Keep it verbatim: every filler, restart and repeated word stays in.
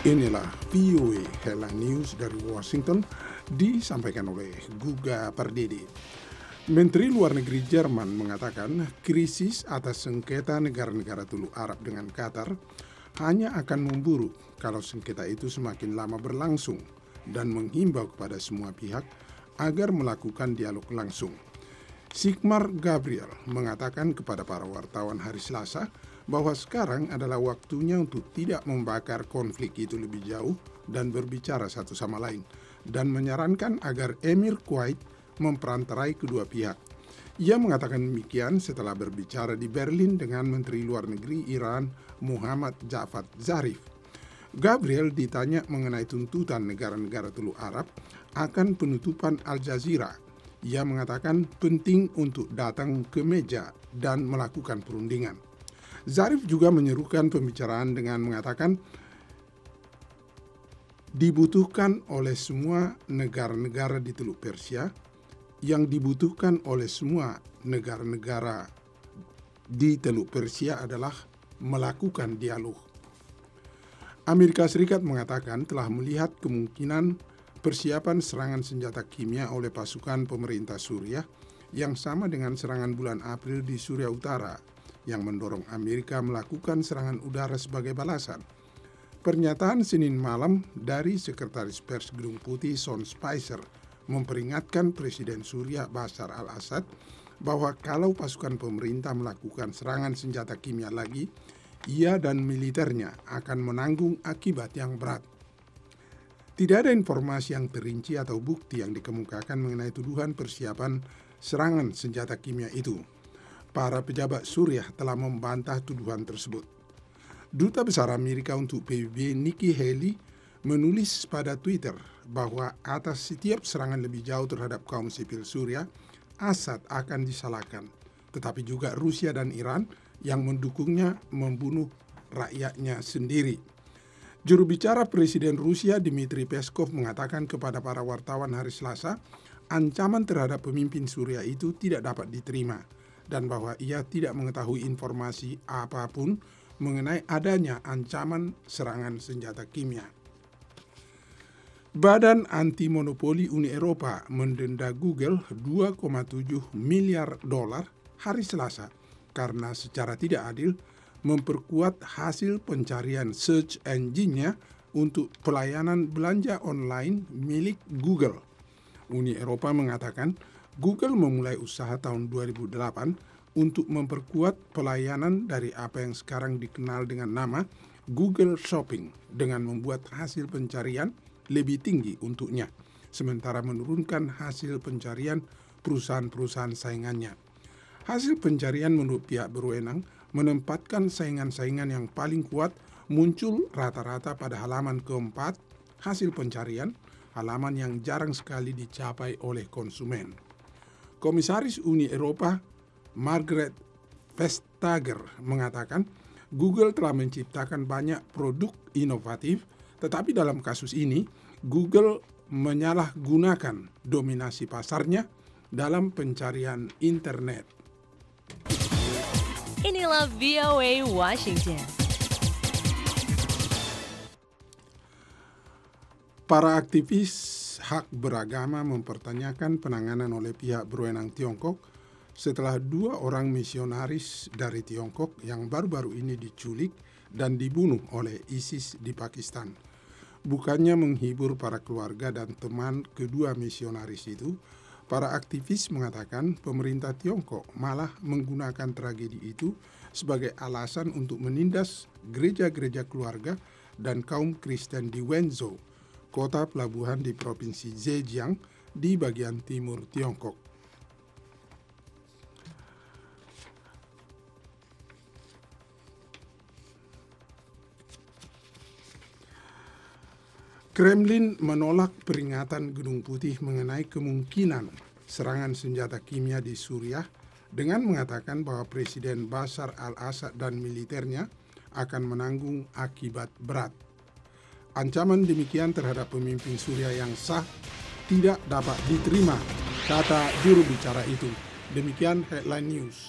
Inilah V O A Headline News dari Washington, disampaikan oleh Guga Pardede. Menteri Luar Negeri Jerman mengatakan krisis atas sengketa negara-negara Teluk Arab dengan Qatar hanya akan memburuk kalau sengketa itu semakin lama berlangsung dan menghimbau kepada semua pihak agar melakukan dialog langsung. Sigmar Gabriel mengatakan kepada para wartawan hari Selasa bahwa sekarang adalah waktunya untuk tidak membakar konflik itu lebih jauh dan berbicara satu sama lain, dan menyarankan agar Emir Kuwait memperantarai kedua pihak. Ia mengatakan demikian setelah berbicara di Berlin dengan Menteri Luar Negeri Iran Muhammad Javad Zarif. Gabriel ditanya mengenai tuntutan negara-negara Teluk Arab akan penutupan Al Jazeera. Ia mengatakan penting untuk datang ke meja dan melakukan perundingan. Zarif juga menyerukan pembicaraan dengan mengatakan dibutuhkan oleh semua negara-negara di Teluk Persia, yang dibutuhkan oleh semua negara-negara di Teluk Persia adalah melakukan dialog. Amerika Serikat mengatakan telah melihat kemungkinan persiapan serangan senjata kimia oleh pasukan pemerintah Suriah yang sama dengan serangan bulan April di Suriah Utara, yang mendorong Amerika melakukan serangan udara sebagai balasan. Pernyataan Senin malam dari Sekretaris Pers Gedung Putih Sean Spicer memperingatkan Presiden Suriah Bashar al-Assad bahwa kalau pasukan pemerintah melakukan serangan senjata kimia lagi, ia dan militernya akan menanggung akibat yang berat. Tidak ada informasi yang terinci atau bukti yang dikemukakan mengenai tuduhan persiapan serangan senjata kimia itu. Para pejabat Suriah telah membantah tuduhan tersebut. Duta Besar Amerika untuk P B B Nikki Haley menulis pada Twitter bahwa atas setiap serangan lebih jauh terhadap kaum sipil Suriah, Assad akan disalahkan, tetapi juga Rusia dan Iran yang mendukungnya membunuh rakyatnya sendiri. Juru bicara Presiden Rusia Dmitry Peskov mengatakan kepada para wartawan hari Selasa, ancaman terhadap pemimpin Suriah itu tidak dapat diterima, dan bahwa ia tidak mengetahui informasi apapun mengenai adanya ancaman serangan senjata kimia. Badan Anti Monopoli Uni Eropa mendenda Google dua koma tujuh miliar dolar hari Selasa karena secara tidak adil memperkuat hasil pencarian search engine-nya untuk pelayanan belanja online milik Google. Uni Eropa mengatakan Google memulai usaha tahun dua ribu delapan untuk memperkuat pelayanan dari apa yang sekarang dikenal dengan nama Google Shopping dengan membuat hasil pencarian lebih tinggi untuknya, sementara menurunkan hasil pencarian perusahaan-perusahaan saingannya. Hasil pencarian menurut pihak berwenang menempatkan saingan-saingan yang paling kuat muncul rata-rata pada halaman keempat hasil pencarian, halaman yang jarang sekali dicapai oleh konsumen. Komisaris Uni Eropa Margrethe Vestager mengatakan Google telah menciptakan banyak produk inovatif, tetapi dalam kasus ini Google menyalahgunakan dominasi pasarnya dalam pencarian internet. Inilah V O A Washington. Para aktivis hak beragama mempertanyakan penanganan oleh pihak berwenang Tiongkok setelah dua orang misionaris dari Tiongkok yang baru-baru ini diculik dan dibunuh oleh ISIS di Pakistan. Bukannya menghibur para keluarga dan teman kedua misionaris itu, para aktivis mengatakan pemerintah Tiongkok malah menggunakan tragedi itu sebagai alasan untuk menindas gereja-gereja keluarga dan kaum Kristen di Wenzhou, kota pelabuhan di Provinsi Zhejiang di bagian timur Tiongkok. Kremlin menolak peringatan Gedung Putih mengenai kemungkinan serangan senjata kimia di Suriah dengan mengatakan bahwa Presiden Bashar al-Assad dan militernya akan menanggung akibat berat. Ancaman demikian terhadap pemimpin Suriah yang sah tidak dapat diterima, kata juru bicara itu. Demikian Headline News.